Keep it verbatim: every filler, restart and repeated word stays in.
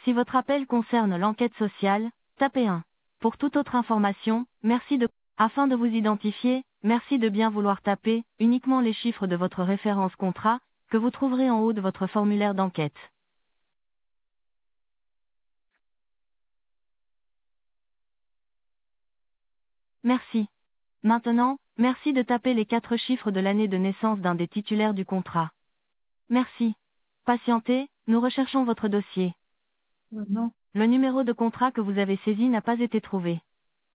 Si votre appel concerne l'enquête sociale, tapez un. Pour toute autre information, merci de... Afin de vous identifier, merci de bien vouloir taper uniquement les chiffres de votre référence contrat, que vous trouverez en haut de votre formulaire d'enquête. Merci. Maintenant, merci de taper les quatre chiffres de l'année de naissance d'un des titulaires du contrat. Merci. Patientez, nous recherchons votre dossier. Euh, non. Le numéro de contrat que vous avez saisi n'a pas été trouvé.